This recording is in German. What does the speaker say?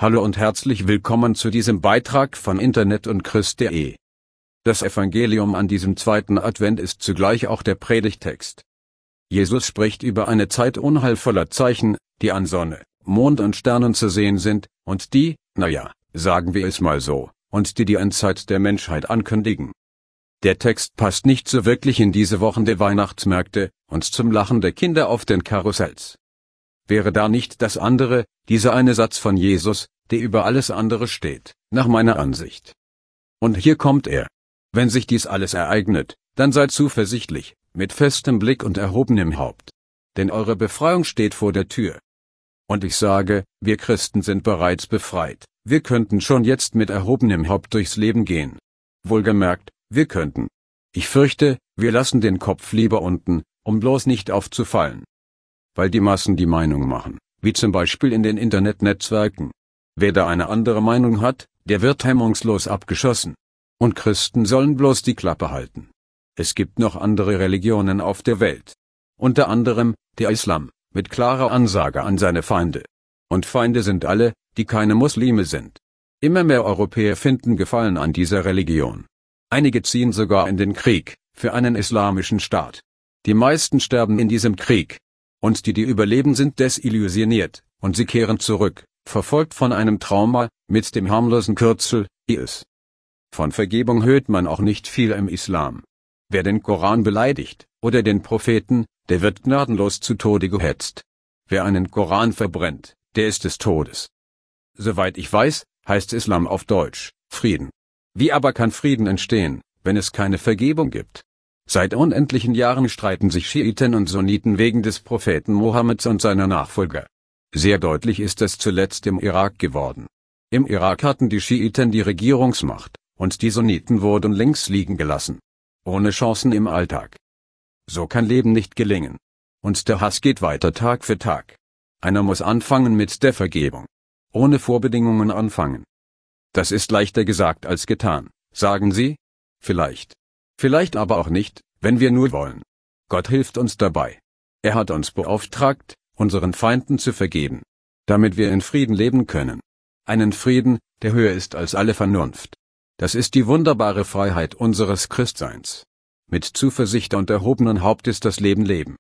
Hallo und herzlich willkommen zu diesem Beitrag von Internet und Christ.de. Das Evangelium an diesem zweiten Advent ist zugleich auch der Predigttext. Jesus spricht über eine Zeit unheilvoller Zeichen, die an Sonne, Mond und Sternen zu sehen sind, und die, sagen wir es mal so, und die Endzeit der Menschheit ankündigen. Der Text passt nicht so wirklich in diese Wochen der Weihnachtsmärkte und zum Lachen der Kinder auf den Karussells. Wäre da nicht das andere, dieser eine Satz von Jesus, der über alles andere steht, nach meiner Ansicht. Und hier kommt er. Wenn sich dies alles ereignet, dann seid zuversichtlich, mit festem Blick und erhobenem Haupt. Denn eure Befreiung steht vor der Tür. Und ich sage, wir Christen sind bereits befreit, wir könnten schon jetzt mit erhobenem Haupt durchs Leben gehen. Wohlgemerkt, wir könnten. Ich fürchte, wir lassen den Kopf lieber unten, um bloß nicht aufzufallen. Weil die Massen die Meinung machen, wie zum Beispiel in den Internetnetzwerken. Wer da eine andere Meinung hat, der wird hemmungslos abgeschossen. Und Christen sollen bloß die Klappe halten. Es gibt noch andere Religionen auf der Welt. Unter anderem, der Islam, mit klarer Ansage an seine Feinde. Und Feinde sind alle, die keine Muslime sind. Immer mehr Europäer finden Gefallen an dieser Religion. Einige ziehen sogar in den Krieg, für einen islamischen Staat. Die meisten sterben in diesem Krieg. Und die überleben, sind desillusioniert, und sie kehren zurück, verfolgt von einem Trauma, mit dem harmlosen Kürzel, IS. Von Vergebung hört man auch nicht viel im Islam. Wer den Koran beleidigt, oder den Propheten, der wird gnadenlos zu Tode gehetzt. Wer einen Koran verbrennt, der ist des Todes. Soweit ich weiß, heißt Islam auf Deutsch, Frieden. Wie aber kann Frieden entstehen, wenn es keine Vergebung gibt? Seit unendlichen Jahren streiten sich Schiiten und Sunniten wegen des Propheten Mohammeds und seiner Nachfolger. Sehr deutlich ist es zuletzt im Irak geworden. Im Irak hatten die Schiiten die Regierungsmacht, und die Sunniten wurden links liegen gelassen. Ohne Chancen im Alltag. So kann Leben nicht gelingen. Und der Hass geht weiter Tag für Tag. Einer muss anfangen mit der Vergebung. Ohne Vorbedingungen anfangen. Das ist leichter gesagt als getan, sagen Sie? Vielleicht. Vielleicht aber auch nicht, wenn wir nur wollen. Gott hilft uns dabei. Er hat uns beauftragt, unseren Feinden zu vergeben. Damit wir in Frieden leben können. Einen Frieden, der höher ist als alle Vernunft. Das ist die wunderbare Freiheit unseres Christseins. Mit Zuversicht und erhobenen Haupt ist das Leben.